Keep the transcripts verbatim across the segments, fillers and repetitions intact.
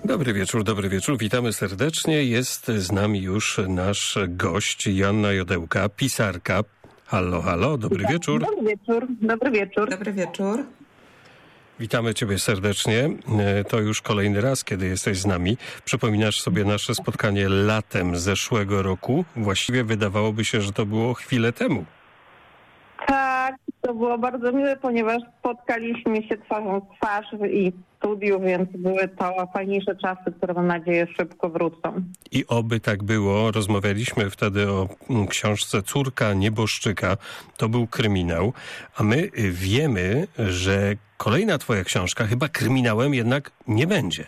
Dobry wieczór, dobry wieczór. Witamy serdecznie. Jest z nami już nasz gość, Joanna Jodełka, pisarka. Halo, halo, dobry wieczór. Dobry wieczór, dobry wieczór. Dobry wieczór. Witamy Ciebie serdecznie. To już kolejny raz, kiedy jesteś z nami. Przypominasz sobie nasze spotkanie latem zeszłego roku. Właściwie wydawałoby się, że to było chwilę temu. Tak, to było bardzo miłe, ponieważ spotkaliśmy się twarzą w twarz i w studiu, więc były to fajniejsze czasy, które mam nadzieję szybko wrócą. I oby tak było. Rozmawialiśmy wtedy o książce Córka nieboszczyka. To był kryminał. A my wiemy, że kolejna twoja książka chyba kryminałem jednak nie będzie.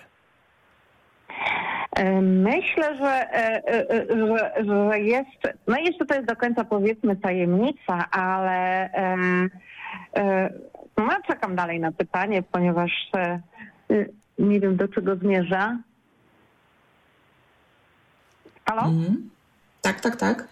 Myślę, że, że, że jeszcze, no jeszcze to jest do końca powiedzmy tajemnica, ale no ja czekam dalej na pytanie, ponieważ nie wiem, do czego zmierza. Halo? Mm. Tak, tak, tak.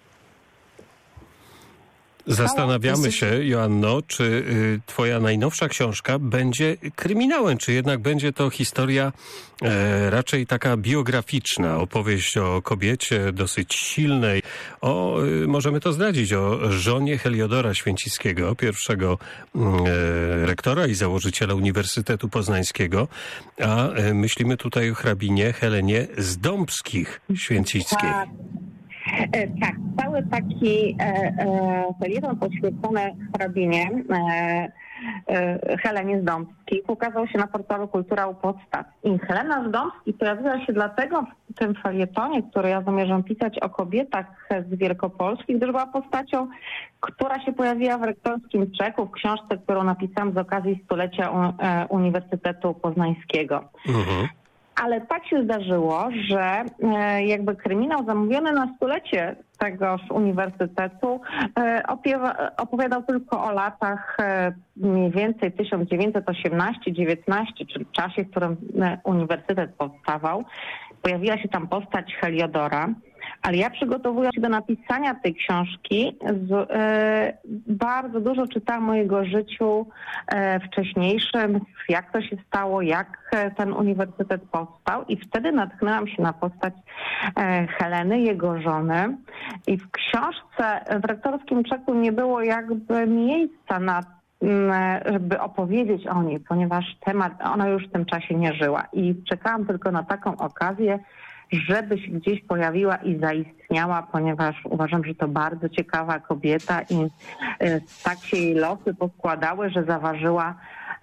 Zastanawiamy się, Joanno, czy y, twoja najnowsza książka będzie kryminałem, czy jednak będzie to historia e, raczej taka biograficzna, opowieść o kobiecie dosyć silnej, o, y, możemy to zdradzić, o żonie Heliodora Święcickiego, pierwszego y, rektora i założyciela Uniwersytetu Poznańskiego, a y, myślimy tutaj o hrabinie Helenie z Dąbskich Święcickiej. Tak. Tak, cały taki felieton poświęcony hrabinie e, e, Helenie z Dąbskich ukazał się na portalu Kultura u Podstaw. I Helena z Dąbskich pojawiła się dlatego w tym felietonie, który ja zamierzam pisać o kobietach z Wielkopolski, gdyż była postacią, która się pojawiła w rektorskim czeku w książce, którą napisałam z okazji stulecia Uniwersytetu Poznańskiego. Mhm. Ale tak się zdarzyło, że jakby kryminał zamówiony na stulecie tegoż uniwersytetu opowiadał tylko o latach mniej więcej tysiąc dziewięćset osiemnasty dziewiętnasty, czyli czasie, w którym uniwersytet powstawał. Pojawiła się tam postać Heliodora, ale ja przygotowując się do napisania tej książki, z, e, bardzo dużo czytałam o jego życiu e, wcześniejszym, jak to się stało, jak ten uniwersytet powstał i wtedy natknęłam się na postać e, Heleny, jego żony i w książce w rektorskim czeku nie było jakby miejsca na żeby opowiedzieć o niej, ponieważ temat, ona już w tym czasie nie żyła i czekałam tylko na taką okazję, żeby się gdzieś pojawiła i zaistniała, ponieważ uważam, że to bardzo ciekawa kobieta i tak się jej losy poskładały, że zaważyła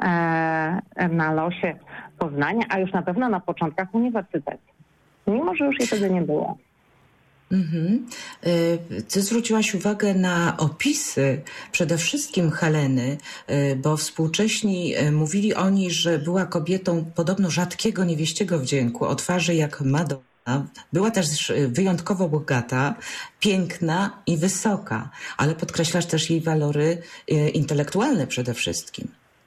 na losie Poznania, a już na pewno na początkach uniwersytetu. Mimo że już jej wtedy nie było. Mhm. Ty zwróciłaś uwagę na opisy przede wszystkim Heleny, bo współcześni mówili o niej, że była kobietą podobno rzadkiego, niewieściego wdzięku, o twarzy jak Madonna. Była też wyjątkowo bogata, piękna i wysoka, ale podkreślasz też jej walory intelektualne przede wszystkim.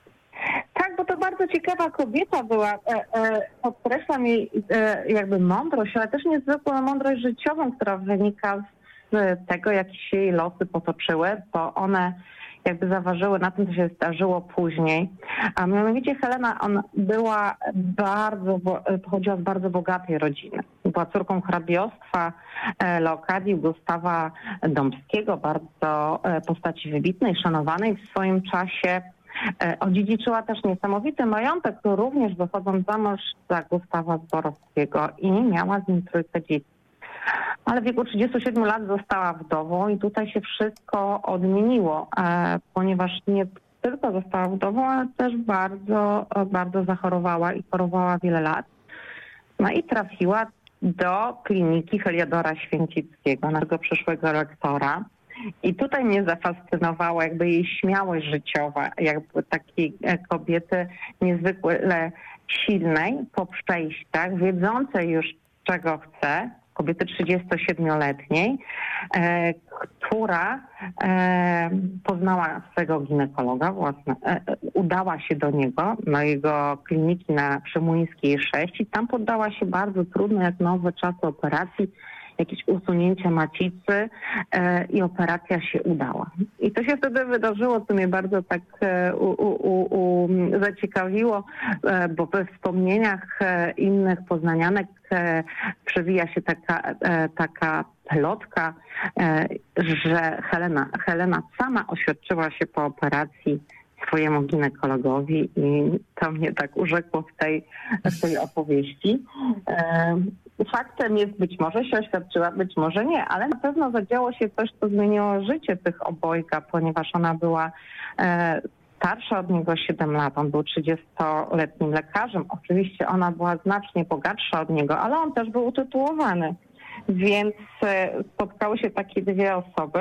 To bardzo ciekawa kobieta była. Podkreślam jej jakby mądrość, ale też niezwykłą mądrość życiową, która wynika z tego, jak się jej losy potoczyły, bo one jakby zaważyły na tym, co się zdarzyło później. A mianowicie Helena, ona była bardzo, pochodziła z bardzo bogatej rodziny. Była córką hrabiostwa Leokadii Gustawa Dąbskiego, bardzo postaci wybitnej, szanowanej w swoim czasie. Odziedziczyła też niesamowity majątek, również wychodząc za mąż za Gustawa Zborowskiego i miała z nim trójkę dzieci. Ale w wieku trzydziestu siedmiu lat została wdową i tutaj się wszystko odmieniło, ponieważ nie tylko została wdową, ale też bardzo, bardzo zachorowała i chorowała wiele lat. No i trafiła do kliniki Heliodora Święcickiego, naszego przyszłego rektora. I tutaj mnie zafascynowała jakby jej śmiałość życiowa, jakby takiej kobiety niezwykle silnej po przejściach, wiedzącej już czego chce, kobiety trzydziestosiedmioletniej, e, która e, poznała swego ginekologa, własne, e, udała się do niego, do jego kliniki na Przemłyńskiej sześć i tam poddała się bardzo trudnej jak nowe czasy operacji jakieś usunięcie macicy i operacja się udała. I to się wtedy wydarzyło, co mnie bardzo tak u, u, u, zaciekawiło, bo we wspomnieniach innych poznanianek przewija się taka, taka plotka, że Helena, Helena sama oświadczyła się po operacji swojemu ginekologowi i to mnie tak urzekło w tej, w tej opowieści. Faktem jest, być może się oświadczyła, być może nie, ale na pewno zadziało się coś, co zmieniło życie tych obojga, ponieważ ona była starsza od niego siedem lat, on był trzydziestoletnim lekarzem. Oczywiście ona była znacznie bogatsza od niego, ale on też był utytułowany. Więc spotkały się takie dwie osoby.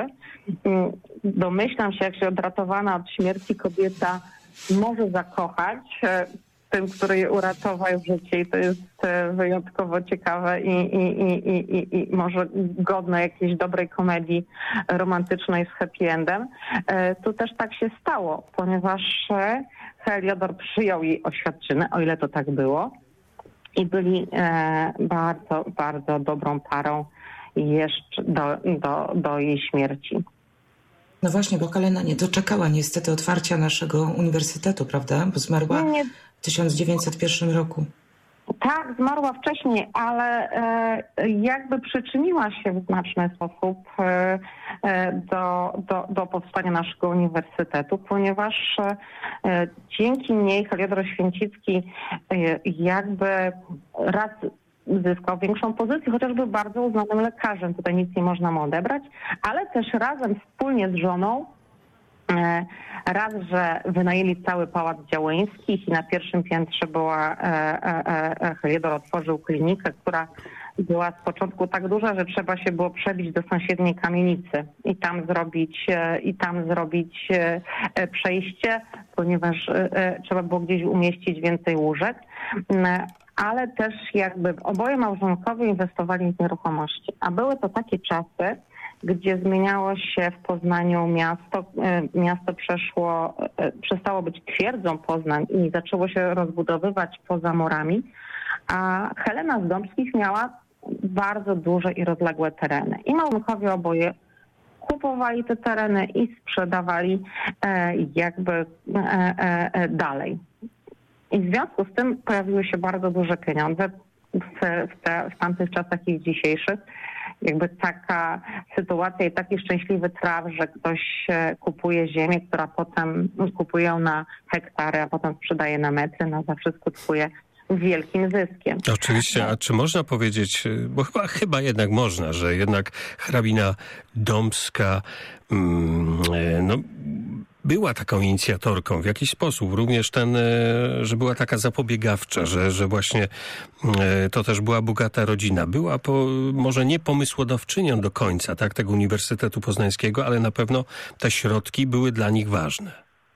Domyślam się, jak się odratowana od śmierci kobieta może zakochać tym, który jej uratował życie i to jest wyjątkowo ciekawe i, i, i, i, i może godne jakiejś dobrej komedii romantycznej z happy endem. Tu też tak się stało, ponieważ Heliodor przyjął jej oświadczynę, o ile to tak było, i byli bardzo, bardzo dobrą parą jeszcze do, do, do jej śmierci. No właśnie, bo Helena nie doczekała niestety otwarcia naszego uniwersytetu, prawda? Bo zmarła nie. w tysiąc dziewięćset pierwszym roku. Tak, zmarła wcześniej, ale e, jakby przyczyniła się w znaczny sposób e, do, do, do powstania naszego uniwersytetu, ponieważ e, dzięki niej Heliodor Oświęcicki e, jakby raz zyskał większą pozycję, chociaż był bardzo uznanym lekarzem, tutaj nic nie można mu odebrać, ale też razem wspólnie z żoną raz, że wynajęli cały Pałac Działeńskich i na pierwszym piętrze była, Heliodor otworzył klinikę, która była z początku tak duża, że trzeba się było przebić do sąsiedniej kamienicy i tam zrobić, i tam zrobić przejście, ponieważ trzeba było gdzieś umieścić więcej łóżek. Ale też jakby oboje małżonkowie inwestowali w nieruchomości, a były to takie czasy, gdzie zmieniało się w Poznaniu miasto, miasto przeszło, przestało być twierdzą Poznań i zaczęło się rozbudowywać poza murami, a Helena z Dąbskich miała bardzo duże i rozległe tereny. I małżonkowie oboje kupowali te tereny i sprzedawali jakby dalej. I w związku z tym pojawiły się bardzo duże pieniądze w, w, te, w tamtych czasach i w dzisiejszych. Jakby taka sytuacja i taki szczęśliwy traf, że ktoś kupuje ziemię, która potem kupuje ją na hektary, a potem sprzedaje na metry, no zawsze skutkuje wielkim zyskiem. Oczywiście, a czy można powiedzieć, bo chyba, chyba jednak można, że jednak hrabina Dąbska mm, no, była taką inicjatorką w jakiś sposób, również ten, że była taka zapobiegawcza, że, że właśnie to też była bogata rodzina. Była po, może nie pomysłodawczynią do końca, tak, tego Uniwersytetu Poznańskiego, ale na pewno te środki były dla nich ważne.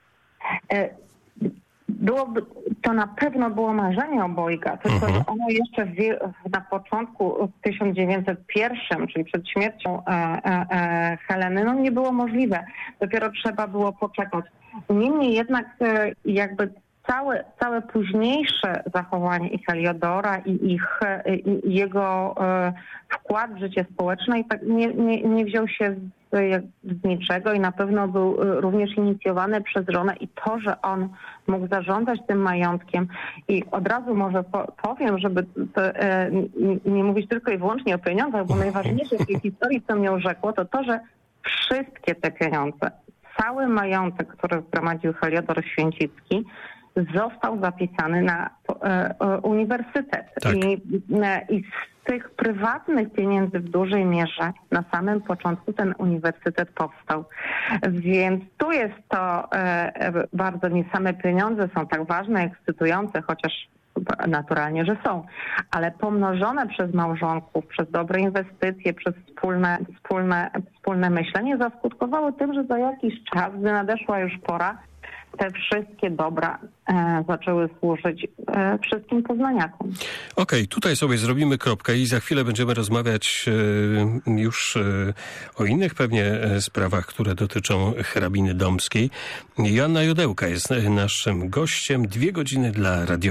Byłoby, to na pewno było marzenie obojga, tylko uh-huh. że ono jeszcze w, na początku w tysiąc dziewięćset pierwszym, czyli przed śmiercią e, e, Heleny, no nie było możliwe. Dopiero trzeba było poczekać. Niemniej jednak e, jakby całe, całe późniejsze zachowanie i Heliodora i ich, i jego e, wkład w życie społeczne i tak nie, nie, nie wziął się z z niczego i na pewno był również inicjowany przez żonę i to, że on mógł zarządzać tym majątkiem i od razu może po, powiem, żeby to, e, nie mówić tylko i wyłącznie o pieniądzach, bo najważniejsze w tej historii, co mnie urzekło, to to, że wszystkie te pieniądze, cały majątek, który zgromadził Heliodor Oświęcicki, został zapisany na e, uniwersytet. Tak. I, e, I z tych prywatnych pieniędzy w dużej mierze na samym początku ten uniwersytet powstał. Więc tu jest to e, bardzo nie same pieniądze są tak ważne, ekscytujące, chociaż naturalnie, że są, ale pomnożone przez małżonków, przez dobre inwestycje, przez wspólne, wspólne, wspólne myślenie zaskutkowało tym, że za jakiś czas, gdy nadeszła już pora, te wszystkie dobra e, zaczęły służyć e, wszystkim poznaniakom. Okej, okay, tutaj sobie zrobimy kropkę i za chwilę będziemy rozmawiać e, już e, o innych pewnie e, sprawach, które dotyczą hrabiny Dąbskiej. Joanna Jodełka jest naszym gościem. Dwie godziny dla radiowej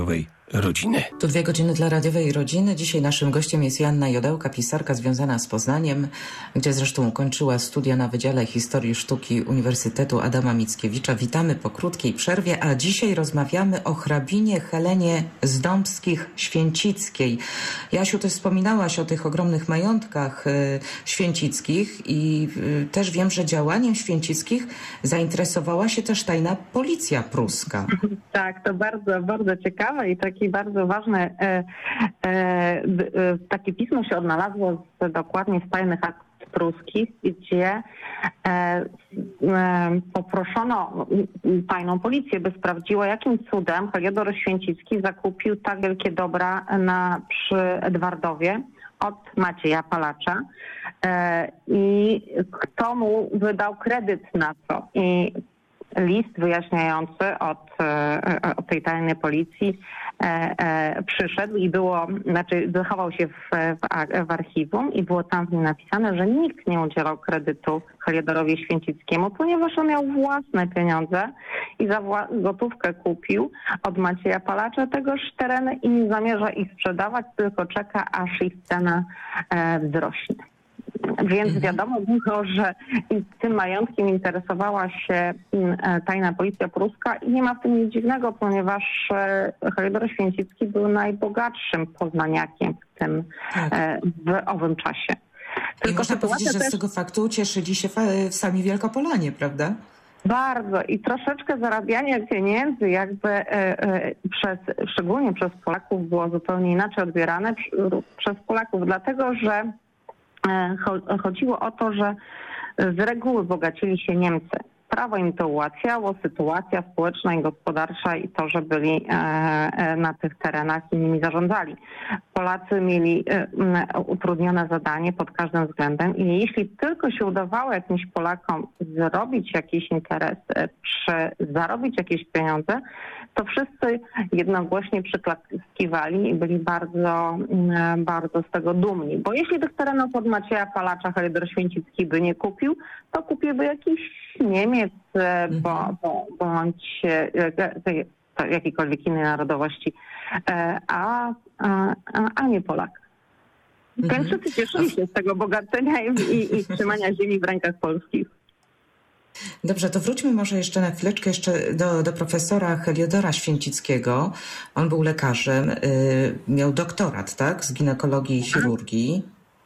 rodziny. Tu dwie godziny dla radiowej rodziny. Dzisiaj naszym gościem jest Joanna Jodełka, pisarka związana z Poznaniem, gdzie zresztą ukończyła studia na Wydziale Historii Sztuki Uniwersytetu Adama Mickiewicza. Witamy po krótkiej przerwie, a dzisiaj rozmawiamy o hrabinie Helenie z Dąbskich-Święcickiej. Jasiu, ty wspominałaś o tych ogromnych majątkach y, święcickich i y, też wiem, że działaniem Święcickich zainteresowała się też tajna policja pruska. Tak, to bardzo, bardzo ciekawe i taki bardzo ważny, e, e, takie pismo się odnalazło z, dokładnie z tajnych akt pruskich, gdzie e, e, poproszono tajną policję, by sprawdziła, jakim cudem Heliodor Święcicki zakupił tak wielkie dobra na, przy Edwardowie od Macieja Palacza e, i kto mu wydał kredyt na to. I list wyjaśniający od, od tej tajnej policji e, e, przyszedł i było, znaczy zachował się w, w, w archiwum i było tam w nim napisane, że nikt nie udzielał kredytu Heliodorowi Święcickiemu, ponieważ on miał własne pieniądze i za wła- gotówkę kupił od Macieja Palacza tegoż tereny i nie zamierza ich sprzedawać, tylko czeka, aż ich cena e, wzrośnie. Więc wiadomo było, że tym majątkiem interesowała się tajna policja pruska i nie ma w tym nic dziwnego, ponieważ Heliodor Święcicki był najbogatszym poznaniakiem w tym, tak. w owym czasie. I Tylko można powiedzieć, że też... z tego faktu cieszyli się sami Wielkopolanie, prawda? Bardzo i troszeczkę zarabianie pieniędzy jakby e, e, przez, szczególnie przez Polaków było zupełnie inaczej odbierane przez Polaków, dlatego że chodziło o to, że z reguły bogacili się Niemcy. Prawo im to ułatwiało, sytuacja społeczna i gospodarcza i to, że byli na tych terenach i nimi zarządzali. Polacy mieli utrudnione zadanie pod każdym względem i jeśli tylko się udawało jakimś Polakom zrobić jakiś interes, czy zarobić jakieś pieniądze, to wszyscy jednogłośnie przyklaskiwali i byli bardzo, bardzo z tego dumni. Bo jeśli tych terenów od Macieja Palacza Heliodor Święcicki by nie kupił, to kupiłby jakiś Niemiec bo, bo, bądź jakiejkolwiek innej narodowości, a, a, a nie Polak. Mhm. Więc wszyscy cieszyli się z tego bogacenia i, i, i trzymania ziemi w rękach polskich. Dobrze, to wróćmy może jeszcze na chwileczkę jeszcze do, do profesora Heliodora Święcickiego. On był lekarzem, y, miał doktorat, tak, z ginekologii i chirurgii.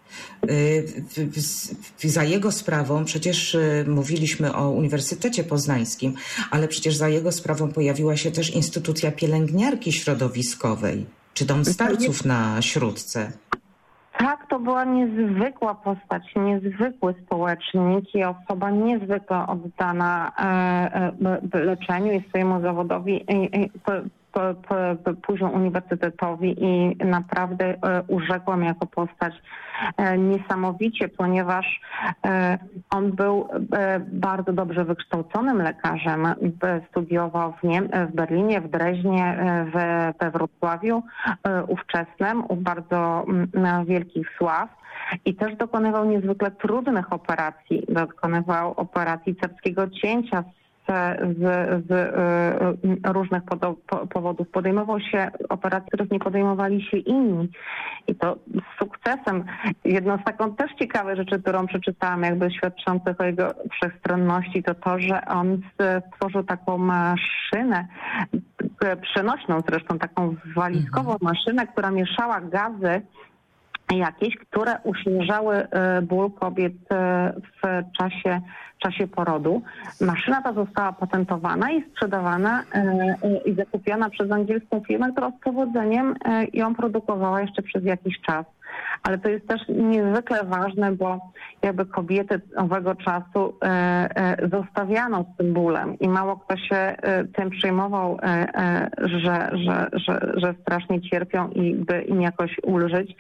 Y, za jego sprawą przecież y, mówiliśmy o Uniwersytecie Poznańskim, ale przecież za jego sprawą pojawiła się też instytucja pielęgniarki środowiskowej, czy dom starców na Śródce. Tak, to była niezwykła postać, niezwykły społecznik i osoba niezwykle oddana e, e, leczeniu i swojemu zawodowi, e, e, po, po, po, później uniwersytetowi i naprawdę e, urzekłam jako postać e, niesamowicie, ponieważ e, on był e, bardzo dobrze wykształconym lekarzem, e, studiował w, Niem- w Berlinie, w Dreźnie, w, we Wrocławiu e, ówczesnym, u bardzo m, wielkich sław. I też dokonywał niezwykle trudnych operacji. Dokonywał operacji cebskiego cięcia z, z, z y, różnych podo, po, powodów. Podejmował się operacji, których nie podejmowali się inni. I to z sukcesem. Jedną z taką też ciekawych rzeczy, którą przeczytałam, jakby świadczących o jego wszechstronności, to to, że on stworzył taką maszynę, przenośną zresztą, taką walizkową maszynę, która mieszała gazy jakieś, które uśmierzały ból kobiet w czasie, w czasie porodu. Maszyna ta została patentowana i sprzedawana i zakupiona przez angielską firmę, która z powodzeniem ją produkowała jeszcze przez jakiś czas. Ale to jest też niezwykle ważne, bo jakby kobiety owego czasu e, e, zostawiano z tym bólem i mało kto się e, tym przejmował, e, e, że, że, że, że strasznie cierpią i by im jakoś ulżyć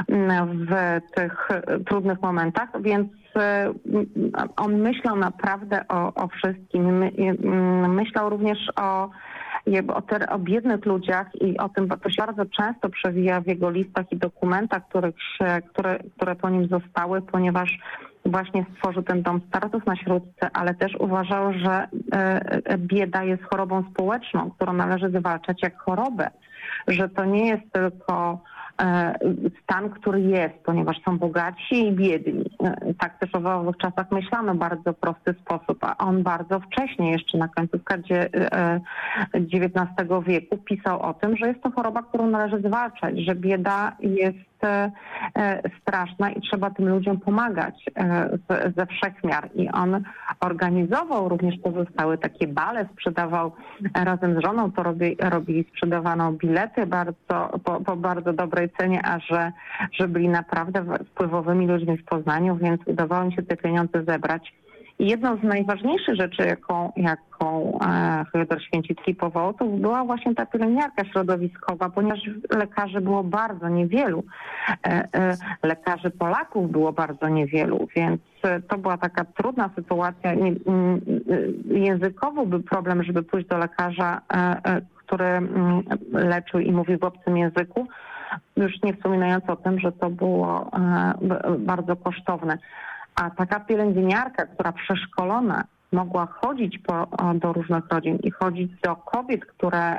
w tych trudnych momentach, więc e, on myślał naprawdę o, o wszystkim. My, myślał również o jakby o, te, o biednych ludziach i o tym, to się bardzo często przewija w jego listach i dokumentach, których się, które, które po nim zostały, ponieważ właśnie stworzył ten dom starców na Śródce, ale też uważał, że bieda jest chorobą społeczną, którą należy zwalczać jak chorobę, że to nie jest tylko stan, który jest, ponieważ są bogaci i biedni. Tak też w owych czasach myślano w bardzo prosty sposób, a on bardzo wcześnie, jeszcze na końcówkę dziewiętnastego wieku pisał o tym, że jest to choroba, którą należy zwalczać, że bieda jest straszna i trzeba tym ludziom pomagać ze wszechmiar. I on organizował również pozostałe takie bale, sprzedawał razem z żoną, to robi, robili, sprzedawano bilety bardzo, po, po bardzo dobrej cenie, a że, że byli naprawdę wpływowymi ludźmi w Poznaniu, więc udawało im się te pieniądze zebrać. I jedną z najważniejszych rzeczy, jaką, jaką Heliodor Święcicki powołał, to była właśnie ta pielęgniarka środowiskowa, ponieważ lekarzy było bardzo niewielu. Lekarzy Polaków było bardzo niewielu, więc to była taka trudna sytuacja. Językowo był problem, żeby pójść do lekarza, który leczył i mówił w obcym języku, już nie wspominając o tym, że to było bardzo kosztowne. A taka pielęgniarka, która przeszkolona mogła chodzić po, do różnych rodzin i chodzić do kobiet, które,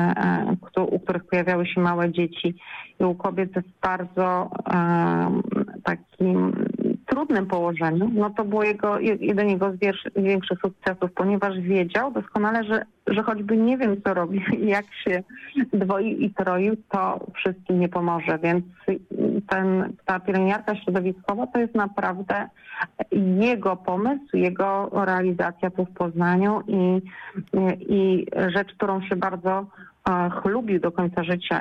u których pojawiały się małe dzieci i u kobiet jest bardzo takim trudnym położeniu, no to było jego, jeden jego z większych sukcesów, ponieważ wiedział doskonale, że, że choćby nie wiem, co robi, jak się dwoił i troił, to wszystkim nie pomoże. Więc ten, ta pielęgniarka środowiskowa to jest naprawdę jego pomysł, jego realizacja tu w Poznaniu i, i rzecz, którą się bardzo chlubił do końca życia.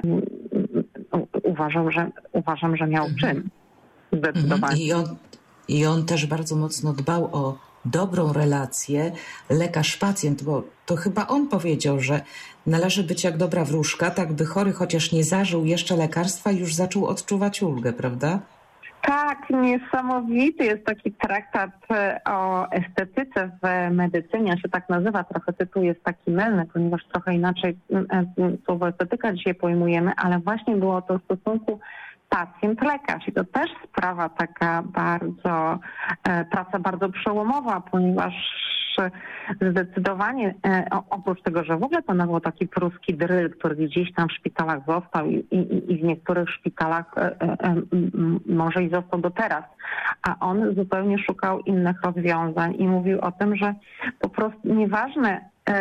Uważam, że, uważam, że miał czyn. Zdecydowanie. I on, I on też bardzo mocno dbał o dobrą relację lekarz-pacjent, bo to chyba on powiedział, że należy być jak dobra wróżka, tak by chory chociaż nie zażył jeszcze lekarstwa, już zaczął odczuwać ulgę, prawda? Tak, niesamowity jest taki traktat o estetyce w medycynie, on się tak nazywa, trochę tytuł jest taki mylny, ponieważ trochę inaczej słowo estetyka dzisiaj pojmujemy, ale właśnie było to w stosunku pacjent-lekarz i to też sprawa taka bardzo, praca bardzo przełomowa, ponieważ zdecydowanie oprócz tego, że w ogóle panował taki pruski dryl, który gdzieś tam w szpitalach został i, i, i w niektórych szpitalach może i został do teraz, a on zupełnie szukał innych rozwiązań i mówił o tym, że po prostu nieważne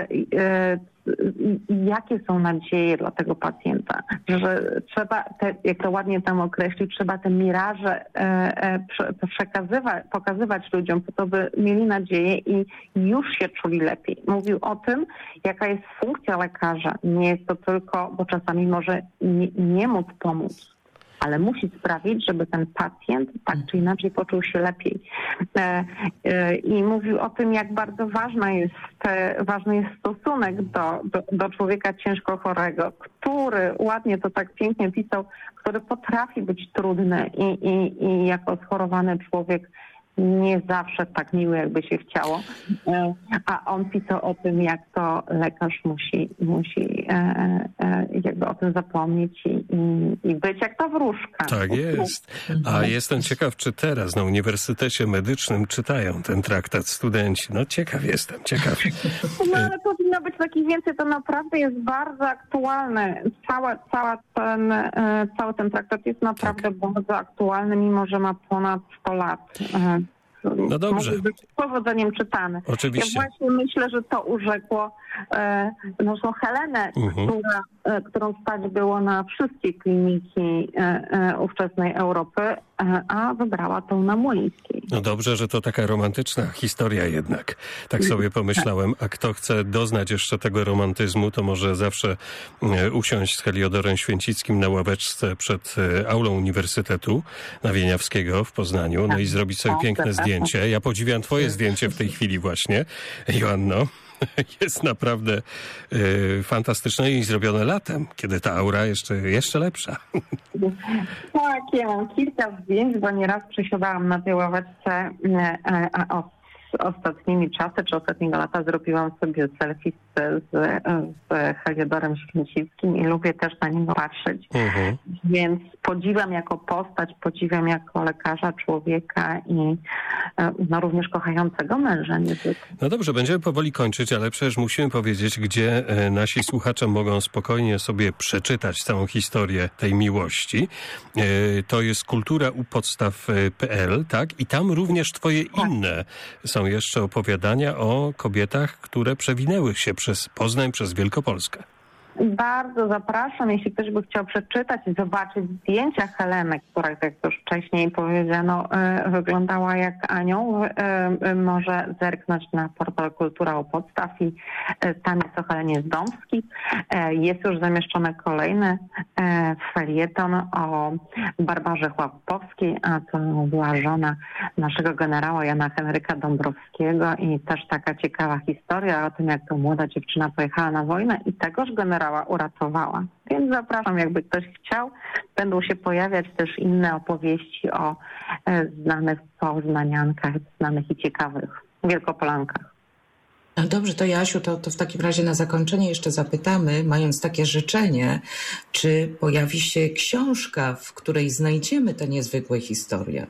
jakie są nadzieje dla tego pacjenta, że trzeba, te, jak to ładnie tam określił, trzeba te miraże przekazywać, pokazywać ludziom, po to by mieli nadzieję i już się czuli lepiej. Mówił o tym, jaka jest funkcja lekarza. Nie jest to tylko, bo czasami może nie, nie móc pomóc, ale musi sprawić, żeby ten pacjent tak czy inaczej poczuł się lepiej. I mówił o tym, jak bardzo ważna jest, ważny jest stosunek do, do, do człowieka ciężko chorego, który, ładnie to tak pięknie pisał, który potrafi być trudny i, i, i jako schorowany człowiek nie zawsze tak miły, jakby się chciało. A on pisał o tym, jak to lekarz musi, musi jakby o tym zapomnieć i, i być jak ta wróżka. Tak jest. A jestem ciekaw, czy teraz na Uniwersytecie Medycznym czytają ten traktat studenci. No ciekaw jestem, ciekaw. No ale powinno być takich więcej, to naprawdę jest bardzo aktualne. Cała, cała ten, cały ten traktat jest naprawdę tak. bardzo aktualny, mimo że ma ponad sto lat. No dobrze. Może być z powodzeniem czytany. Oczywiście. Ja właśnie myślę, że to urzekło e, naszą Helenę, mhm. która, e, którą stać było na wszystkie kliniki e, e, ówczesnej Europy, e, a wybrała tą na Młyńskiej. No dobrze, że to taka romantyczna historia jednak. Tak sobie pomyślałem. A kto chce doznać jeszcze tego romantyzmu, to może zawsze e, usiąść z Heliodorem Święcickim na ławeczce przed e, aulą Uniwersytetu Nawieniawskiego w Poznaniu, no i zrobić sobie piękne zdjęcie. Ja podziwiam twoje zdjęcie w tej chwili właśnie, Joanno. Jest naprawdę y, fantastyczne i zrobione latem, kiedy ta aura jeszcze, jeszcze lepsza. Tak, ja mam kilka zdjęć, bo nieraz przysiadałam na tej ławeczce, a o, ostatnimi czasy, czy ostatniego lata zrobiłam sobie selfie z z, z Heliodorem Święcickim i lubię też na niego patrzeć. Mhm. Więc podziwiam jako postać, podziwiam jako lekarza, człowieka i no, również kochającego męża niezwykle. No dobrze, będziemy powoli kończyć, ale przecież musimy powiedzieć, gdzie nasi słuchacze mogą spokojnie sobie przeczytać całą historię tej miłości. To jest kultura u podstaw kropka p l, tak? I tam również twoje tak. inne są jeszcze opowiadania o kobietach, które przewinęły się przez Poznań, przez Wielkopolskę. Bardzo zapraszam, jeśli ktoś by chciał przeczytać i zobaczyć zdjęcia Heleny, która, jak już wcześniej powiedziano, wyglądała jak anioł, może zerknąć na portal Kultura u podstaw i tam jest o Helenie Zdomskiej. Jest już zamieszczony kolejny felieton o Barbarze Chłopowskiej, a to była żona naszego generała Jana Henryka Dąbrowskiego i też taka ciekawa historia o tym, jak to młoda dziewczyna pojechała na wojnę i tegoż generała uratowała. Więc zapraszam, jakby ktoś chciał. Będą się pojawiać też inne opowieści o e, znanych poznaniankach, znanych i ciekawych Wielkopolankach. No dobrze, to Jasiu, to, to w takim razie na zakończenie jeszcze zapytamy, mając takie życzenie, czy pojawi się książka, w której znajdziemy te niezwykłe historie?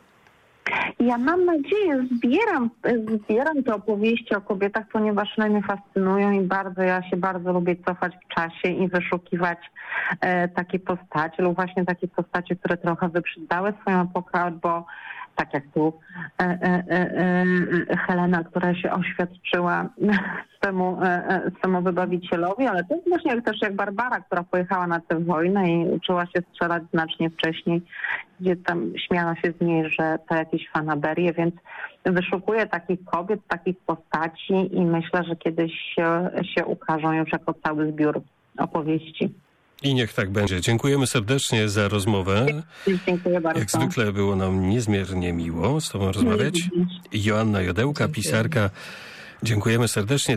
Ja mam nadzieję, zbieram, zbieram te opowieści o kobietach, ponieważ one mnie fascynują i bardzo, ja się bardzo lubię cofać w czasie i wyszukiwać e, takie postacie lub właśnie takie postacie, które trochę wyprzedały swoją epokę, albo tak jak tu e, e, e, Helena, która się oświadczyła swemu, e, swemu wybawicielowi, ale to jest właśnie też jak Barbara, która pojechała na tę wojnę i uczyła się strzelać znacznie wcześniej, gdzie tam śmiano się z niej, że to jakieś fanaberie, więc wyszukuję takich kobiet, takich postaci i myślę, że kiedyś się, się ukażą już jako cały zbiór opowieści. I niech tak będzie. Dziękujemy serdecznie za rozmowę. Dziękuję bardzo. Jak zwykle było nam niezmiernie miło z tobą rozmawiać. Joanna Jodełka, pisarka. Dziękujemy serdecznie.